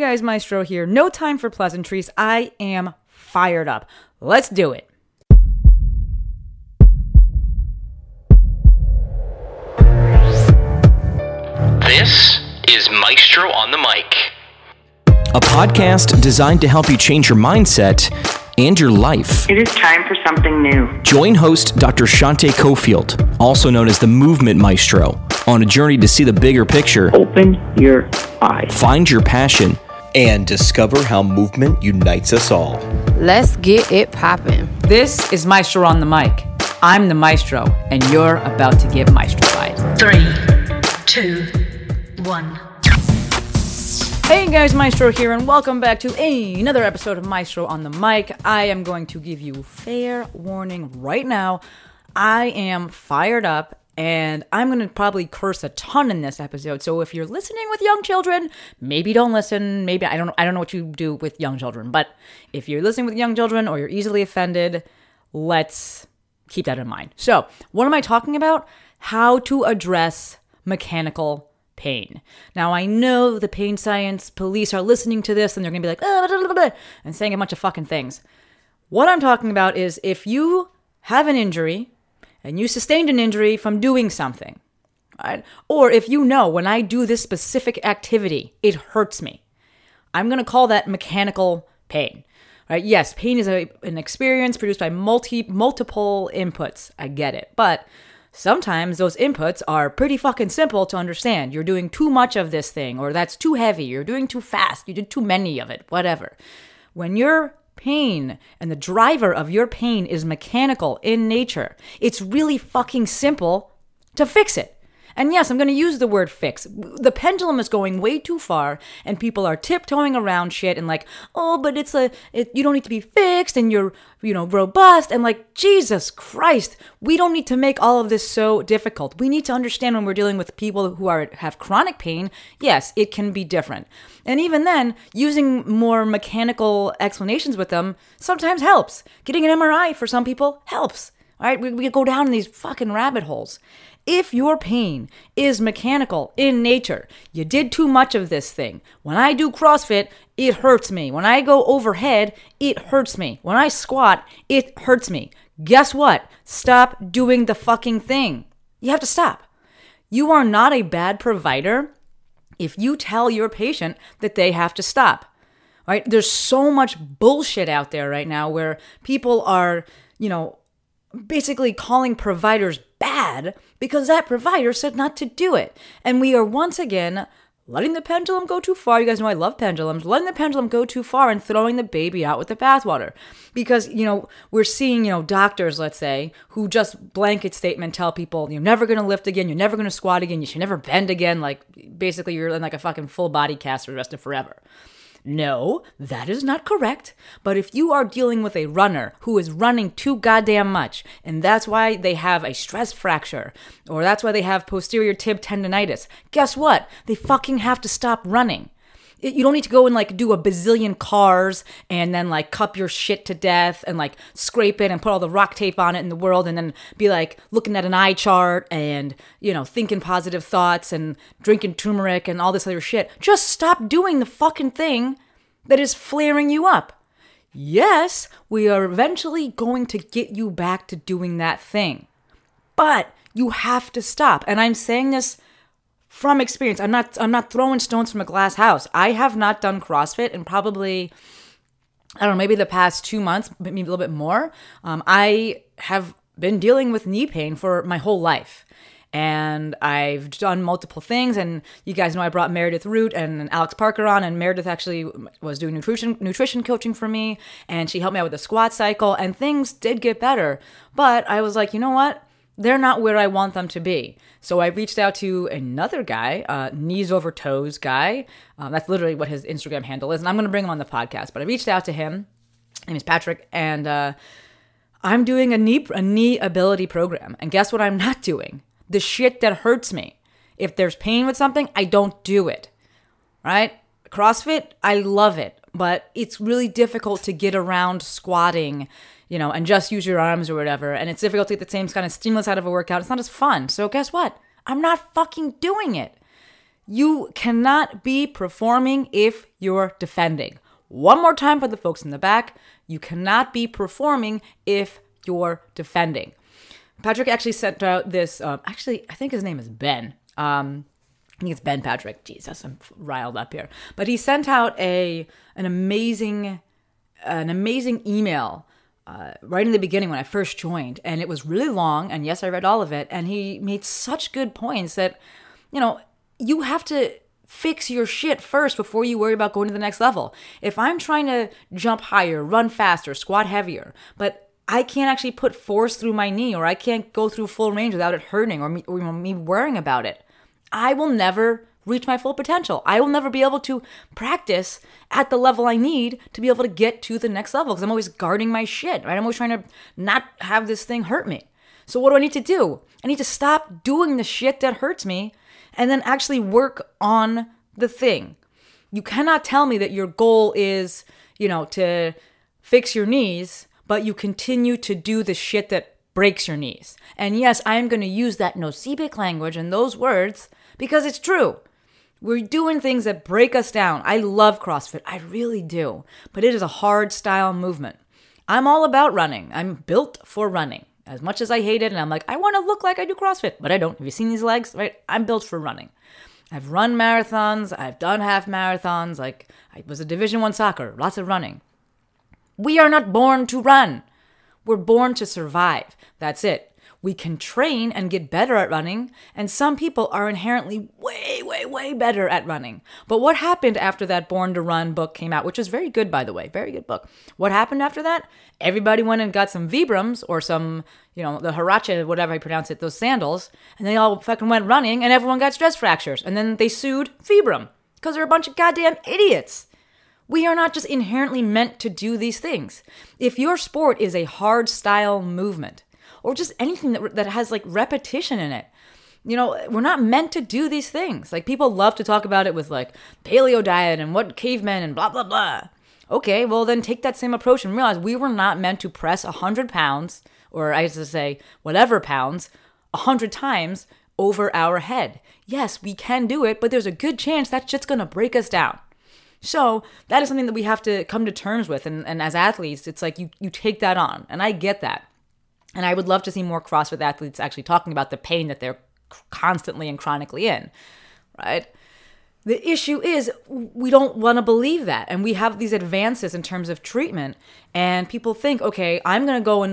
guys, Maestro here. No time for pleasantries. I am fired up. Let's do it. This is Maestro on the Mic, a podcast designed to help you change your mindset and your life. It is time for something new. Join host Dr. Shante Cofield, also known as the Movement Maestro, on a journey to see the bigger picture, Open your eyes. find your passion, and discover how movement unites us all. Let's get it poppin'. This is Maestro on the Mic. I'm the Maestro, and you're about to get maestrofied. 3, 2, 1. Hey guys, Maestro here, and welcome back to another episode of Maestro on the Mic. I am going to give you fair warning right now. I am fired up, and I'm going to probably curse a ton in this episode. So if you're listening with young children, maybe don't listen. Maybe I don't know what you do with young children, but if you're listening with young children or you're easily offended, let's keep that in mind. So, what am I talking about? How to address mechanical pain. Now, I know the pain science police are listening to this and they're going to be like, blah, blah, blah, and saying a bunch of fucking things. What I'm talking about is if you have an injury and you sustained an injury from doing something, right? Or if you know when I do this specific activity, it hurts me. I'm going to call that mechanical pain. Right? Yes, pain is an experience produced by multiple inputs. I get it. But sometimes those inputs are pretty fucking simple to understand. You're doing too much of this thing, or that's too heavy. You're doing too fast. You did too many of it, whatever. When your pain and the driver of your pain is mechanical in nature, it's really fucking simple to fix it. And yes, I'm going to use the word fix. The pendulum is going way too far, and people are tiptoeing around shit and like, oh, but you don't need to be fixed, and you're, robust. And like, Jesus Christ, we don't need to make all of this so difficult. We need to understand when we're dealing with people who have chronic pain, yes, it can be different. And even then, using more mechanical explanations with them sometimes helps. Getting an MRI for some people helps. All right, we go down in these fucking rabbit holes. If your pain is mechanical in nature, you did too much of this thing. When I do CrossFit, it hurts me. When I go overhead, it hurts me. When I squat, it hurts me. Guess what? Stop doing the fucking thing. You have to stop. You are not a bad provider if you tell your patient that they have to stop. Right? There's so much bullshit out there right now where people are, basically calling providers bad because that provider said not to do it. And we are once again letting the pendulum go too far. You guys know I love pendulums. Letting the pendulum go too far and throwing the baby out with the bathwater. Because, we're seeing, doctors, let's say, who just blanket statement tell people, you're never going to lift again. You're never going to squat again. You should never bend again. Like, basically, you're in like a fucking full body cast for the rest of forever. No, that is not correct. But if you are dealing with a runner who is running too goddamn much, and that's why they have a stress fracture, or that's why they have posterior tib tendonitis, guess what? They fucking have to stop running. You don't need to go and like do a bazillion cars and then like cup your shit to death and like scrape it and put all the rock tape on it in the world and then be like looking at an eye chart and, thinking positive thoughts and drinking turmeric and all this other shit. Just stop doing the fucking thing that is flaring you up. Yes, we are eventually going to get you back to doing that thing, but you have to stop. And I'm saying this from experience. I'm not throwing stones from a glass house. I have not done CrossFit in probably, I don't know, maybe the past 2 months, maybe a little bit more. I have been dealing with knee pain for my whole life. And I've done multiple things, and you guys know I brought Meredith Root and Alex Parker on, and Meredith actually was doing nutrition coaching for me, and she helped me out with the squat cycle, and things did get better. But I was like, you know what? They're not where I want them to be. So I reached out to another guy, Knees Over Toes guy. That's literally what his Instagram handle is, and I'm going to bring him on the podcast. But I reached out to him. His name is Patrick, and I'm doing a knee ability program. And guess what I'm not doing? The shit that hurts me. If there's pain with something, I don't do it. Right? CrossFit, I love it, but it's really difficult to get around squatting, and just use your arms or whatever. And it's difficult to get the same kind of stimulus out of a workout. It's not as fun. So guess what? I'm not fucking doing it. You cannot be performing if you're defending. One more time for the folks in the back. You cannot be performing if you're defending. Patrick actually sent out this, I think his name is Ben. I think it's Ben Patrick. Jesus, I'm riled up here. But he sent out an amazing email right in the beginning when I first joined. And it was really long. And yes, I read all of it. And he made such good points that, you have to fix your shit first before you worry about going to the next level. If I'm trying to jump higher, run faster, squat heavier, but I can't actually put force through my knee, or I can't go through full range without it hurting or me worrying about it, I will never reach my full potential. I will never be able to practice at the level I need to be able to get to the next level because I'm always guarding my shit, right? I'm always trying to not have this thing hurt me. So what do I need to do? I need to stop doing the shit that hurts me and then actually work on the thing. You cannot tell me that your goal is, to fix your knees, but you continue to do the shit that breaks your knees. And yes, I am going to use that Nocibic language and those words because it's true. We're doing things that break us down. I love CrossFit. I really do. But it is a hard style movement. I'm all about running. I'm built for running. As much as I hate it, and I'm like, I want to look like I do CrossFit, but I don't. Have you seen these legs? Right? I'm built for running. I've run marathons. I've done half marathons. Like, I was a Division I soccer. Lots of running. We are not born to run. We're born to survive. That's it. We can train and get better at running, and some people are inherently way, way, way better at running. But what happened after that Born to Run book came out, which is very good, by the way, very good book. What happened after that? Everybody went and got some Vibrams or some, the Huarache, whatever I pronounce it, those sandals, and they all fucking went running, and everyone got stress fractures. And then they sued Vibram because they're a bunch of goddamn idiots. We are not just inherently meant to do these things. If your sport is a hard style movement, or just anything that has like repetition in it, we're not meant to do these things. Like, people love to talk about it with like paleo diet and what cavemen and blah, blah, blah. Okay, well then take that same approach and realize we were not meant to press 100 pounds, or I used to say whatever pounds, 100 times over our head. Yes, we can do it, but there's a good chance that shit's gonna break us down. So that is something that we have to come to terms with. And as athletes, it's like you take that on. And I get that. And I would love to see more CrossFit athletes actually talking about the pain that they're constantly and chronically in, right? The issue is we don't want to believe that. And we have these advances in terms of treatment. And people think, okay, I'm going to go and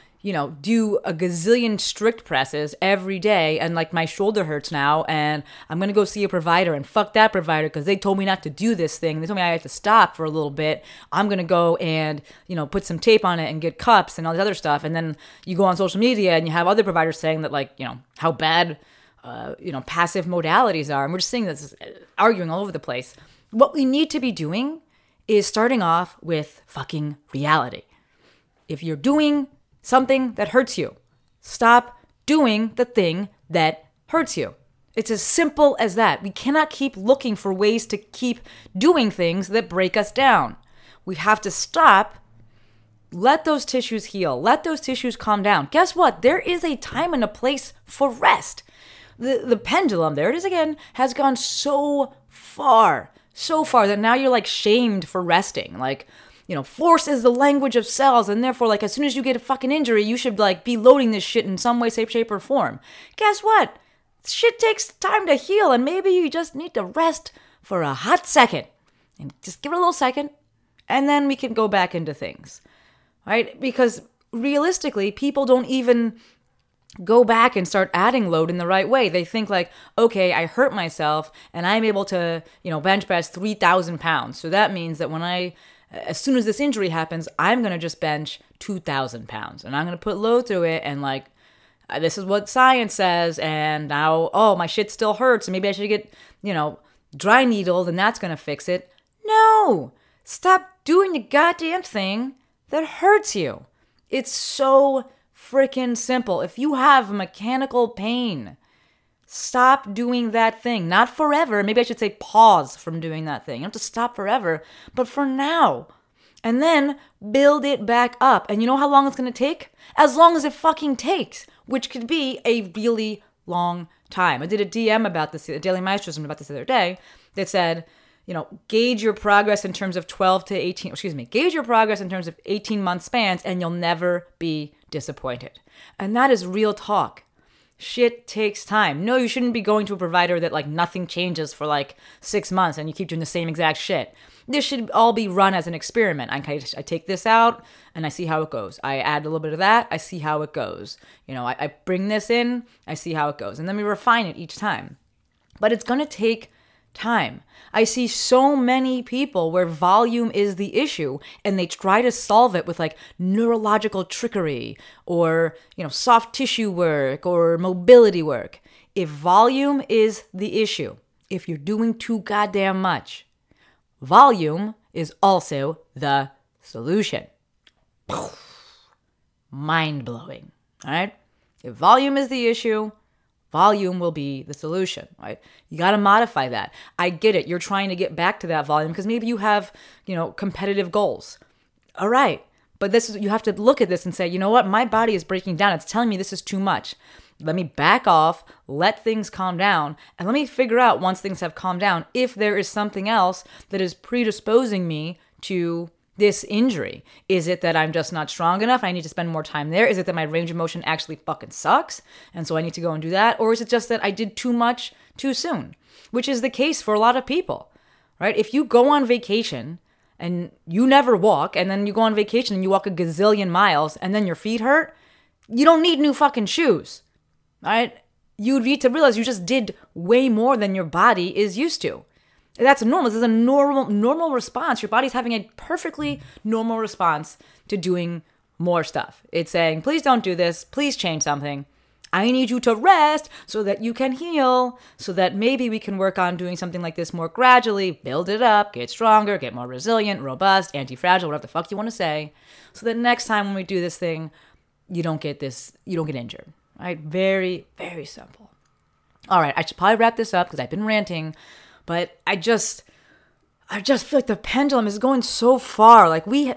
do a gazillion strict presses every day, and like my shoulder hurts now, and I'm going to go see a provider, and fuck that provider because they told me not to do this thing. They told me I had to stop for a little bit. I'm going to go and, put some tape on it and get cups and all this other stuff. And then you go on social media and you have other providers saying that how bad, passive modalities are. And we're just seeing this arguing all over the place. What we need to be doing is starting off with fucking reality. If you're doing something that hurts you, stop doing the thing that hurts you. It's as simple as that. We cannot keep looking for ways to keep doing things that break us down. We have to stop, let those tissues heal, let those tissues calm down. Guess what? There is a time and a place for rest. The pendulum, there it is again, has gone so far that now you're like shamed for resting. Like, force is the language of cells, and therefore, as soon as you get a fucking injury, you should, be loading this shit in some way, shape, or form. Guess what? Shit takes time to heal, and maybe you just need to rest for a hot second. And just give it a little second, and then we can go back into things, right? Because realistically, people don't even go back and start adding load in the right way. They think okay, I hurt myself, and I'm able to, bench press 3,000 pounds. So that means that as soon as this injury happens, I'm going to just bench 2,000 pounds and I'm going to put load through it. And this is what science says. And now, my shit still hurts. And maybe I should get, dry needled and that's going to fix it. No, stop doing the goddamn thing that hurts you. It's so freaking simple. If you have mechanical pain, stop doing that thing. Not forever. Maybe I should say pause from doing that thing. You don't have to stop forever, but for now. And then build it back up. And you know how long it's going to take? As long as it fucking takes, which could be a really long time. I did a DM about this, a Daily Maestrism about this the other day, that said, gauge your progress in terms of 18-month spans, and you'll never be disappointed. And that is real talk. Shit takes time. No, you shouldn't be going to a provider that like nothing changes for like 6 months and you keep doing the same exact shit. This should all be run as an experiment. I take this out and I see how it goes. I add a little bit of that. I see how it goes. I bring this in. I see how it goes. And then we refine it each time. But it's going to take time. I see so many people where volume is the issue and they try to solve it with like neurological trickery or, soft tissue work or mobility work. If volume is the issue, if you're doing too goddamn much, volume is also the solution. Mind-blowing, all right? If volume is the issue, volume will be the solution, right? You got to modify that. I get it. You're trying to get back to that volume because maybe you have, competitive goals. All right. But you have to look at this and say, you know what? My body is breaking down. It's telling me this is too much. Let me back off, let things calm down, and let me figure out once things have calmed down if there is something else that is predisposing me to this injury. Is it that I'm just not strong enough? I need to spend more time there. Is it that my range of motion actually fucking sucks? And so I need to go and do that? Or is it just that I did too much too soon? Which is the case for a lot of people, right? If you go on vacation and you never walk, and then you go on vacation and you walk a gazillion miles and then your feet hurt, you don't need new fucking shoes, right? You need to realize you just did way more than your body is used to. That's normal. This is a normal response. Your body's having a perfectly normal response to doing more stuff. It's saying, please don't do this. Please change something. I need you to rest so that you can heal, so that maybe we can work on doing something like this more gradually, build it up, get stronger, get more resilient, robust, anti-fragile, whatever the fuck you want to say, so that next time when we do this thing, you don't get injured. Right? Very, very simple. All right, I should probably wrap this up because I've been ranting. But I just feel like the pendulum is going so far. Like we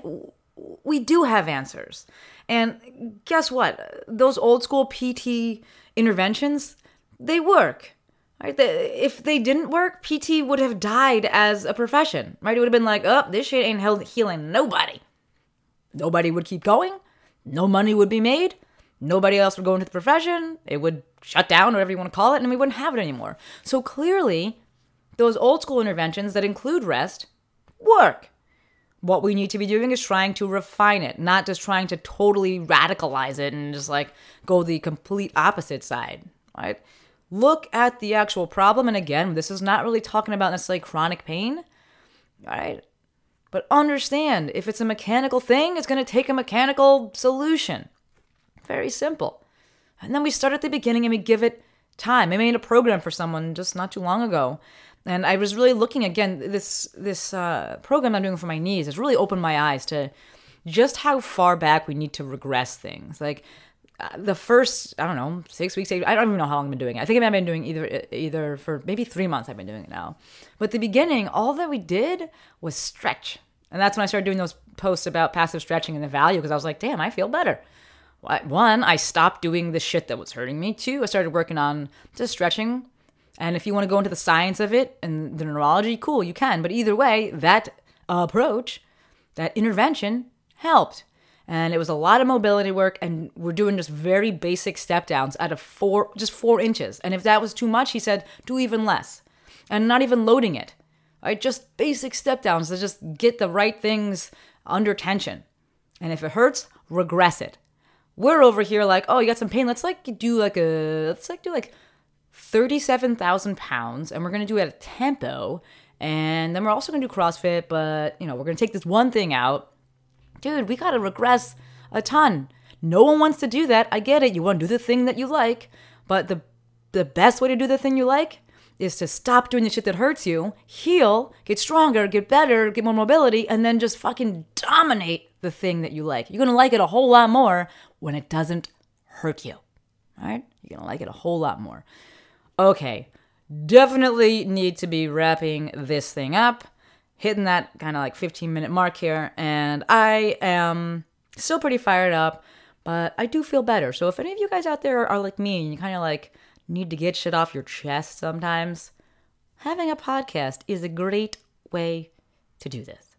do have answers. And guess what? Those old school PT interventions, they work. Right? If they didn't work, PT would have died as a profession. Right? It would have been like, oh, this shit ain't healing nobody. Nobody would keep going. No money would be made. Nobody else would go into the profession. It would shut down, whatever you want to call it, and we wouldn't have it anymore. So clearly, those old school interventions that include rest work. What we need to be doing is trying to refine it, not just trying to totally radicalize it and just like go the complete opposite side, right? Look at the actual problem. And again, this is not really talking about necessarily chronic pain, right? But understand, if it's a mechanical thing, it's going to take a mechanical solution. Very simple. And then we start at the beginning and we give it time. I made a program for someone just not too long ago. And I was really looking, again, this program I'm doing for my knees has really opened my eyes to just how far back we need to regress things. Like the first, 6 weeks, I don't even know how long I've been doing it. I think I've been doing either for maybe 3 months I've been doing it now. But at the beginning, all that we did was stretch. And that's when I started doing those posts about passive stretching and the value, because I was like, damn, I feel better. One, I stopped doing the shit that was hurting me. Two, I started working on just stretching. And if you want to go into the science of it and the neurology, cool, you can. But either way, that approach, that intervention helped. And it was a lot of mobility work, and we're doing just very basic step downs out of 4 inches. And if that was too much, he said, do even less. And not even loading it. Right? Just basic step downs to just get the right things under tension. And if it hurts, regress it. We're over here like, oh, you got some pain. Let's do 37,000 pounds, and we're going to do it at a tempo, and then we're also going to do CrossFit, but, we're going to take this one thing out. Dude, we got to regress a ton. No one wants to do that. I get it. You want to do the thing that you like, but the best way to do the thing you like is to stop doing the shit that hurts you, heal, get stronger, get better, get more mobility, and then just fucking dominate the thing that you like. You're going to like it a whole lot more when it doesn't hurt you, all right? You're going to like it a whole lot more. Okay, definitely need to be wrapping this thing up, hitting that kind of like 15-minute mark here, and I am still pretty fired up, but I do feel better. So if any of you guys out there are like me and you kind of like need to get shit off your chest sometimes, having a podcast is a great way to do this.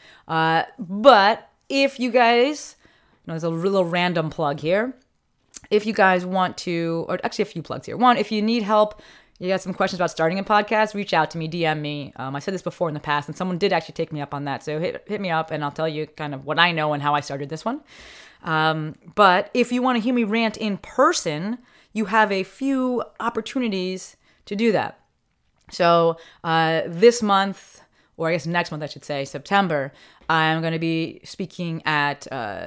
But if you guys, there's a little random plug here. If you guys want to, or actually a few plugs here. One, if you need help, you got some questions about starting a podcast, reach out to me, DM me. I said this before in the past, and someone did actually take me up on that. So hit me up, and I'll tell you kind of what I know and how I started this one. But if you want to hear me rant in person, you have a few opportunities to do that. So this month, or I guess next month I should say, September, I'm going to be speaking at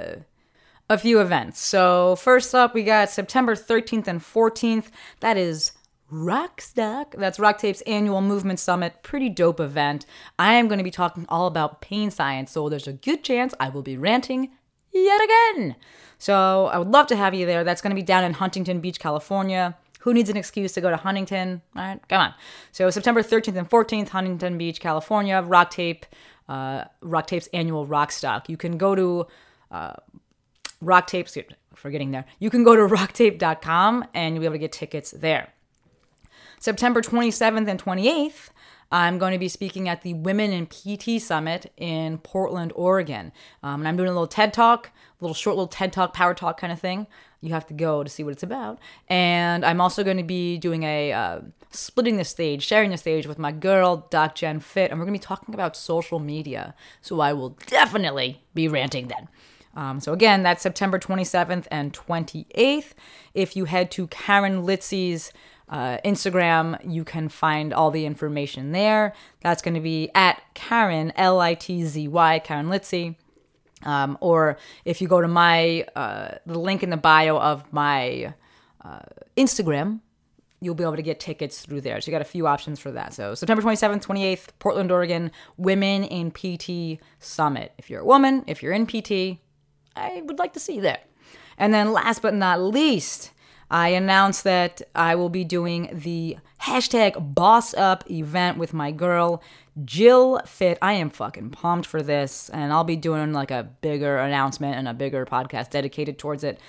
a few events. So first up, we got September 13th and 14th. That is Rockstock. That's Rock Tape's annual movement summit. Pretty dope event. I am going to be talking all about pain science, so there's a good chance I will be ranting yet again. So I would love to have you there. That's going to be down in Huntington Beach, California. Who needs an excuse to go to Huntington? All right, come on. So September 13th and 14th, Huntington Beach, California, Rock Tape's annual Rockstock. You can go to Rock Tape's, forgetting there. You can go to rocktape.com and you'll be able to get tickets there. September 27th and 28th, I'm going to be speaking at the Women in PT Summit in Portland, Oregon. And I'm doing a little TED Talk, short little TED Talk, power talk kind of thing. You have to go to see what it's about. And I'm also going to be doing a splitting the stage, sharing the stage with my girl, Doc Jen Fit. And we're going to be talking about social media. So I will definitely be ranting then. So again, that's September 27th and 28th. If you head to Karen Litzy's Instagram, you can find all the information there. That's going to be at Karen, Litzy, Karen Litzy. Or if you go to my the link in the bio of my Instagram, you'll be able to get tickets through there. So you got a few options for that. So September 27th, 28th, Portland, Oregon, Women in PT Summit. If you're a woman, if you're in PT, I would like to see you there. And then last but not least, I announced that I will be doing the hashtag Boss Up event with my girl, Jill Fit. I am fucking pumped for this, and I'll be doing like a bigger announcement and a bigger podcast dedicated towards it,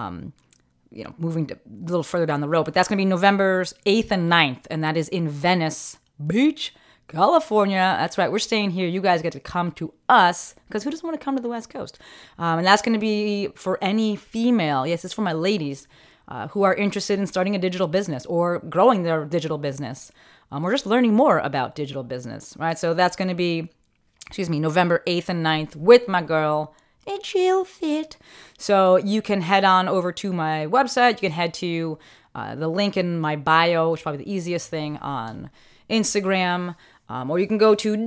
moving a little further down the road. But that's going to be November 8th and 9th, and that is in Venice Beach, California. That's right, we're staying here. You guys get to come to us, because who doesn't want to come to the West Coast? And that's going to be for any female. Yes, it's for my ladies who are interested in starting a digital business or growing their digital business, or just learning more about digital business, right? So that's going to be, November 8th and 9th with my girl, Jill Fit. So you can head on over to my website. You can head to the link in my bio, which is probably the easiest thing on Instagram. Or you can go to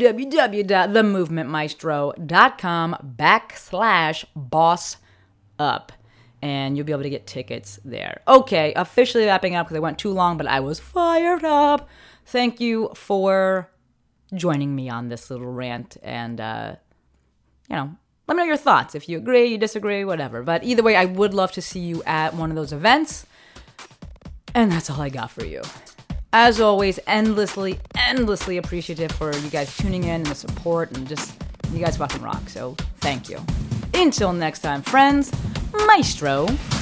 www.themovementmaestro.com/bossup. And you'll be able to get tickets there. Okay, officially wrapping up because I went too long, but I was fired up. Thank you for joining me on this little rant. And, let me know your thoughts. If you agree, you disagree, whatever. But either way, I would love to see you at one of those events. And that's all I got for you. As always, endlessly appreciative for you guys tuning in and the support, and just, you guys fucking rock. So thank you. Until next time, friends, Maestro